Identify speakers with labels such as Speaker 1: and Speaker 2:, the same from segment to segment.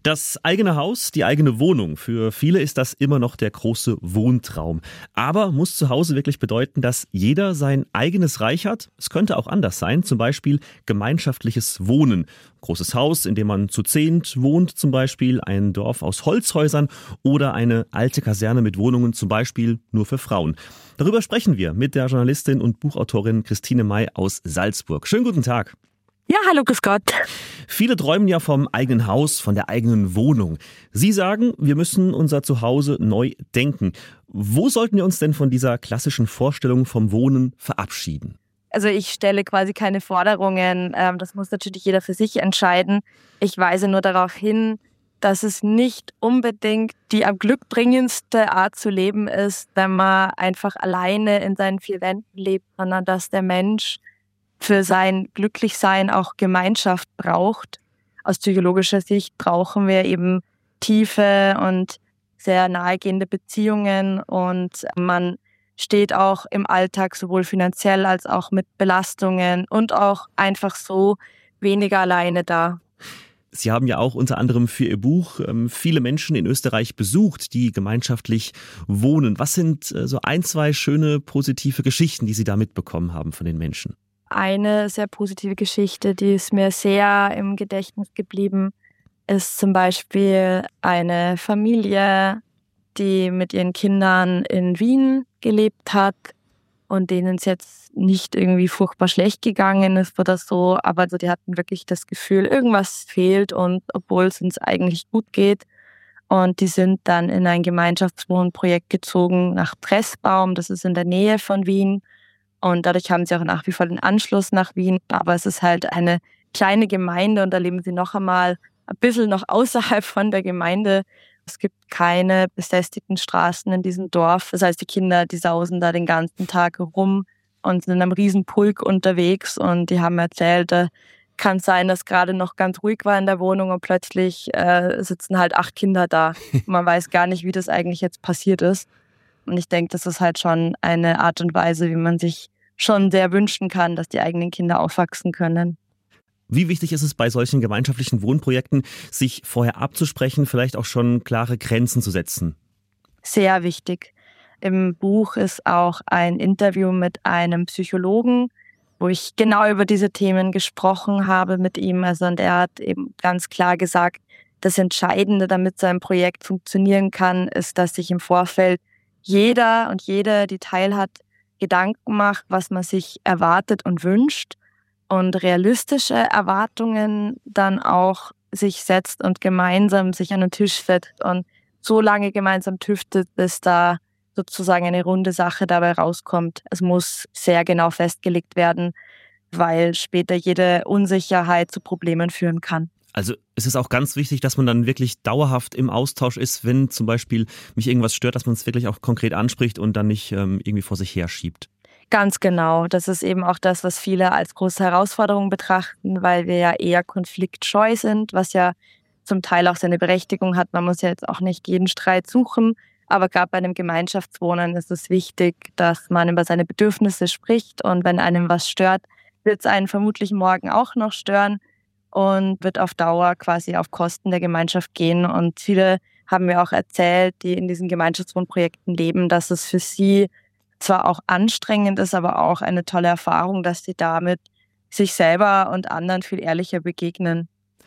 Speaker 1: Das eigene Haus, die eigene Wohnung. Für viele ist das immer noch der große Wohntraum. Aber muss zu Hause wirklich bedeuten, dass jeder sein eigenes Reich hat? Es könnte auch anders sein, zum Beispiel gemeinschaftliches Wohnen. Großes Haus, in dem man zu 10 wohnt, zum Beispiel ein Dorf aus Holzhäusern oder eine alte Kaserne mit Wohnungen, zum Beispiel nur für Frauen. Darüber sprechen wir mit der Journalistin und Buchautorin Christine May aus Salzburg. Schönen guten Tag.
Speaker 2: Ja, hallo, grüß Gott.
Speaker 1: Viele träumen ja vom eigenen Haus, von der eigenen Wohnung. Sie sagen, wir müssen unser Zuhause neu denken. Wo sollten wir uns denn von dieser klassischen Vorstellung vom Wohnen verabschieden?
Speaker 2: Also ich stelle quasi keine Forderungen. Das muss natürlich jeder für sich entscheiden. Ich weise nur darauf hin, dass es nicht unbedingt die am glückbringendste Art zu leben ist, wenn man einfach alleine in seinen 4 Wänden lebt, sondern dass der Mensch für sein Glücklichsein auch Gemeinschaft braucht. Aus psychologischer Sicht brauchen wir eben tiefe und sehr nahegehende Beziehungen und man steht auch im Alltag sowohl finanziell als auch mit Belastungen und auch einfach so weniger alleine da.
Speaker 1: Sie haben ja auch unter anderem für Ihr Buch viele Menschen in Österreich besucht, die gemeinschaftlich wohnen. Was sind so 1, 2 schöne, positive Geschichten, die Sie da mitbekommen haben von den Menschen?
Speaker 2: Eine sehr positive Geschichte, die ist mir sehr im Gedächtnis geblieben, ist zum Beispiel eine Familie, die mit ihren Kindern in Wien gelebt hat und denen es jetzt nicht irgendwie furchtbar schlecht gegangen ist oder so, aber also die hatten wirklich das Gefühl, irgendwas fehlt und obwohl es uns eigentlich gut geht. Und die sind dann in ein Gemeinschaftswohnprojekt gezogen nach Pressbaum, das ist in der Nähe von Wien. Und dadurch haben sie auch nach wie vor den Anschluss nach Wien. Aber es ist halt eine kleine Gemeinde und da leben sie noch einmal ein bisschen noch außerhalb von der Gemeinde. Es gibt keine befestigten Straßen in diesem Dorf. Das heißt, die Kinder, die sausen da den ganzen Tag rum und sind in einem riesen Pulk unterwegs. Und die haben erzählt, da kann es sein, dass gerade noch ganz ruhig war in der Wohnung und plötzlich sitzen halt 8 Kinder da. Man weiß gar nicht, wie das eigentlich jetzt passiert ist. Und ich denke, das ist halt schon eine Art und Weise, wie man sich schon sehr wünschen kann, dass die eigenen Kinder aufwachsen können.
Speaker 1: Wie wichtig ist es bei solchen gemeinschaftlichen Wohnprojekten, sich vorher abzusprechen, vielleicht auch schon klare Grenzen zu setzen?
Speaker 2: Sehr wichtig. Im Buch ist auch ein Interview mit einem Psychologen, wo ich genau über diese Themen gesprochen habe mit ihm. Also, und er hat eben ganz klar gesagt, das Entscheidende, damit so ein Projekt funktionieren kann, ist, dass sich im Vorfeld jeder und jede, die teilhat, Gedanken macht, was man sich erwartet und wünscht und realistische Erwartungen dann auch sich setzt und gemeinsam sich an den Tisch setzt und so lange gemeinsam tüftet, bis da sozusagen eine runde Sache dabei rauskommt. Es muss sehr genau festgelegt werden, weil später jede Unsicherheit zu Problemen führen kann.
Speaker 1: Also es ist auch ganz wichtig, dass man dann wirklich dauerhaft im Austausch ist, wenn zum Beispiel mich irgendwas stört, dass man es wirklich auch konkret anspricht und dann nicht irgendwie vor sich herschiebt.
Speaker 2: Ganz genau. Das ist eben auch das, was viele als große Herausforderung betrachten, weil wir ja eher konfliktscheu sind, was ja zum Teil auch seine Berechtigung hat. Man muss ja jetzt auch nicht jeden Streit suchen, aber gerade bei einem Gemeinschaftswohnen ist es wichtig, dass man über seine Bedürfnisse spricht und wenn einem was stört, wird es einen vermutlich morgen auch noch stören. Und wird auf Dauer quasi auf Kosten der Gemeinschaft gehen. Und viele haben mir auch erzählt, die in diesen Gemeinschaftswohnprojekten leben, dass es für sie zwar auch anstrengend ist, aber auch eine tolle Erfahrung, dass sie damit sich selber und anderen viel ehrlicher begegnen.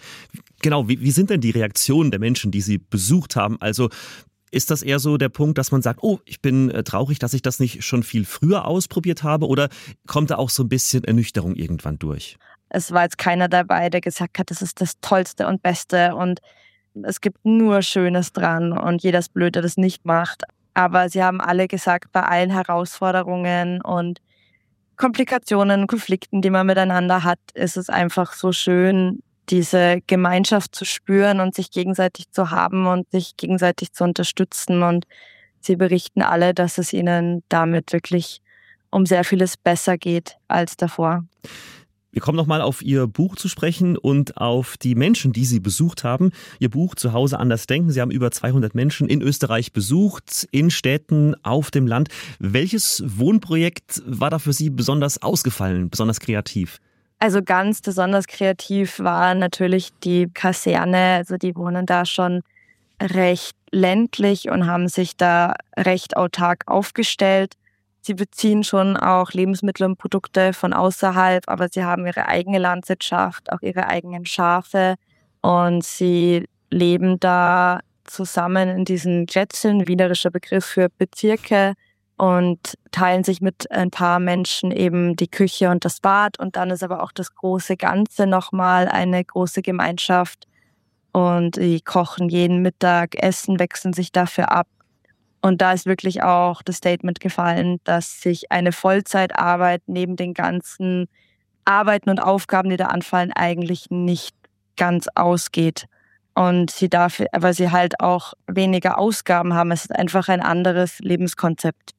Speaker 1: Genau, wie sind denn die Reaktionen der Menschen, die Sie besucht haben? Also ist das eher so der Punkt, dass man sagt, oh, ich bin traurig, dass ich das nicht schon viel früher ausprobiert habe? Oder kommt da auch so ein bisschen Ernüchterung irgendwann durch?
Speaker 2: Es war jetzt keiner dabei, der gesagt hat, das ist das Tollste und Beste und es gibt nur Schönes dran und jeder ist blöd, der das nicht macht. Aber sie haben alle gesagt, bei allen Herausforderungen und Komplikationen, Konflikten, die man miteinander hat, ist es einfach so schön, diese Gemeinschaft zu spüren und sich gegenseitig zu haben und sich gegenseitig zu unterstützen. Und sie berichten alle, dass es ihnen damit wirklich um sehr vieles besser geht als davor.
Speaker 1: Wir kommen nochmal auf Ihr Buch zu sprechen und auf die Menschen, die Sie besucht haben. Ihr Buch Zuhause anders denken. Sie haben über 200 Menschen in Österreich besucht, in Städten, auf dem Land. Welches Wohnprojekt war da für Sie besonders ausgefallen, besonders kreativ?
Speaker 2: Also ganz besonders kreativ war natürlich die Kaserne. Also die wohnen da schon recht ländlich und haben sich da recht autark aufgestellt. Sie beziehen schon auch Lebensmittel und Produkte von außerhalb, aber sie haben ihre eigene Landwirtschaft, auch ihre eigenen Schafe und sie leben da zusammen in diesen Grätzeln, wienerischer Begriff für Bezirke, und teilen sich mit ein paar Menschen eben die Küche und das Bad. Und dann ist aber auch das große Ganze nochmal eine große Gemeinschaft. Und die kochen jeden Mittag, essen, wechseln sich dafür ab. Und da ist wirklich auch das Statement gefallen, dass sich eine Vollzeitarbeit neben den ganzen Arbeiten und Aufgaben, die da anfallen, eigentlich nicht ganz ausgeht. Und sie dafür, aber sie halt auch weniger Ausgaben haben. Es ist einfach ein anderes Lebenskonzept.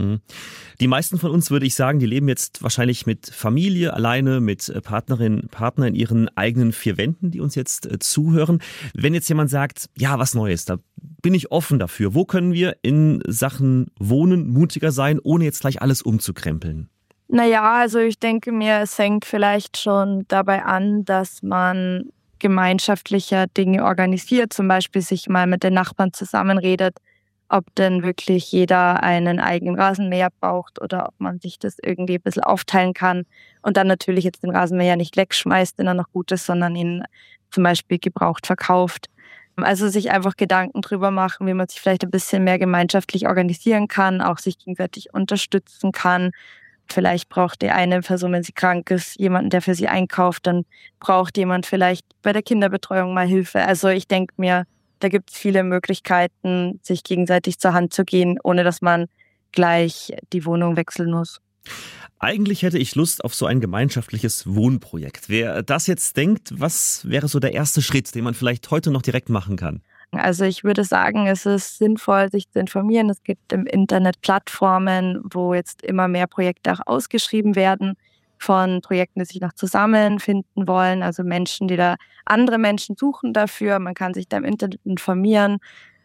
Speaker 1: Die meisten von uns, würde ich sagen, die leben jetzt wahrscheinlich mit Familie, alleine, mit Partnerin, Partner in ihren eigenen vier Wänden, die uns jetzt zuhören. Wenn jetzt jemand sagt, ja, was Neues, da bin ich offen dafür. Wo können wir in Sachen Wohnen mutiger sein, ohne jetzt gleich alles umzukrempeln?
Speaker 2: Naja, also ich denke mir, es fängt vielleicht schon dabei an, dass man gemeinschaftlicher Dinge organisiert, zum Beispiel sich mal mit den Nachbarn zusammenredet, ob denn wirklich jeder einen eigenen Rasenmäher braucht oder ob man sich das irgendwie ein bisschen aufteilen kann und dann natürlich jetzt den Rasenmäher nicht wegschmeißt, wenn er noch gut ist, sondern ihn zum Beispiel gebraucht verkauft. Also sich einfach Gedanken drüber machen, wie man sich vielleicht ein bisschen mehr gemeinschaftlich organisieren kann, auch sich gegenseitig unterstützen kann. Vielleicht braucht die eine Person, wenn sie krank ist, jemanden, der für sie einkauft, dann braucht jemand vielleicht bei der Kinderbetreuung mal Hilfe. Also ich denke mir, da gibt es viele Möglichkeiten, sich gegenseitig zur Hand zu gehen, ohne dass man gleich die Wohnung wechseln muss.
Speaker 1: Eigentlich hätte ich Lust auf so ein gemeinschaftliches Wohnprojekt. Wer das jetzt denkt, was wäre so der erste Schritt, den man vielleicht heute noch direkt machen kann?
Speaker 2: Also ich würde sagen, es ist sinnvoll, sich zu informieren. Es gibt im Internet Plattformen, wo jetzt immer mehr Projekte auch ausgeschrieben werden von Projekten, die sich noch zusammenfinden wollen. Also Menschen, die da andere Menschen suchen dafür. Man kann sich da im Internet informieren.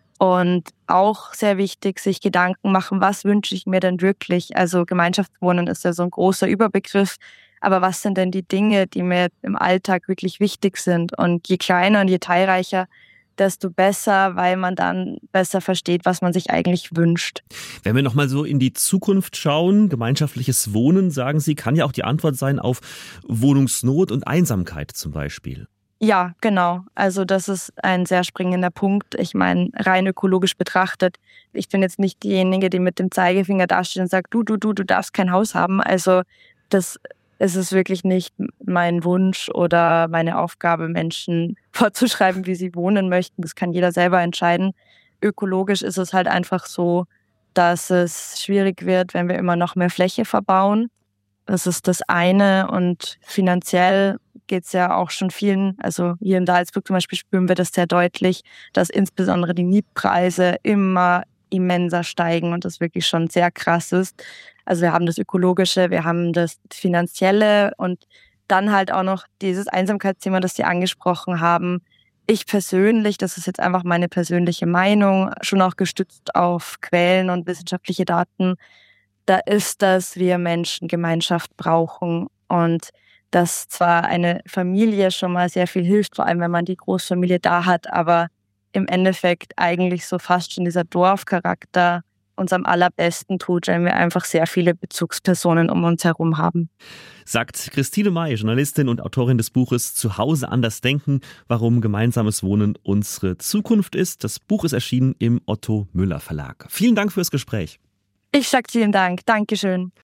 Speaker 2: Und auch sehr wichtig, sich Gedanken machen, was wünsche ich mir denn wirklich? Also Gemeinschaftswohnen ist ja so ein großer Überbegriff. Aber was sind denn die Dinge, die mir im Alltag wirklich wichtig sind? Und je kleiner und je teilreicher, desto besser, weil man dann besser versteht, was man sich eigentlich wünscht.
Speaker 1: Wenn wir nochmal so in die Zukunft schauen, gemeinschaftliches Wohnen, sagen Sie, kann ja auch die Antwort sein auf Wohnungsnot und Einsamkeit zum Beispiel.
Speaker 2: Ja, genau. Also das ist ein sehr springender Punkt. Ich meine, rein ökologisch betrachtet, ich bin jetzt nicht diejenige, die mit dem Zeigefinger dasteht und sagt, du darfst kein Haus haben. Also das ist es wirklich nicht mein Wunsch oder meine Aufgabe, Menschen vorzuschreiben, wie sie wohnen möchten. Das kann jeder selber entscheiden. Ökologisch ist es halt einfach so, dass es schwierig wird, wenn wir immer noch mehr Fläche verbauen. Das ist das eine. Und finanziell geht es ja auch schon vielen, also hier in Salzburg zum Beispiel spüren wir das sehr deutlich, dass insbesondere die Mietpreise immer immenser steigen und das wirklich schon sehr krass ist. Also wir haben das Ökologische, wir haben das Finanzielle und dann halt auch noch dieses Einsamkeitsthema, das Sie angesprochen haben. Ich persönlich, das ist jetzt einfach meine persönliche Meinung, schon auch gestützt auf Quellen und wissenschaftliche Daten, da ist, dass wir Menschen Gemeinschaft brauchen und dass zwar eine Familie schon mal sehr viel hilft, vor allem wenn man die Großfamilie da hat, aber im Endeffekt eigentlich so fast schon dieser Dorfcharakter uns am allerbesten tut, wenn wir einfach sehr viele Bezugspersonen um uns herum haben.
Speaker 1: Sagt Christine May, Journalistin und Autorin des Buches Zuhause anders denken, warum gemeinsames Wohnen unsere Zukunft ist. Das Buch ist erschienen im Otto Müller Verlag. Vielen Dank fürs Gespräch.
Speaker 2: Ich sage vielen Dank. Dankeschön.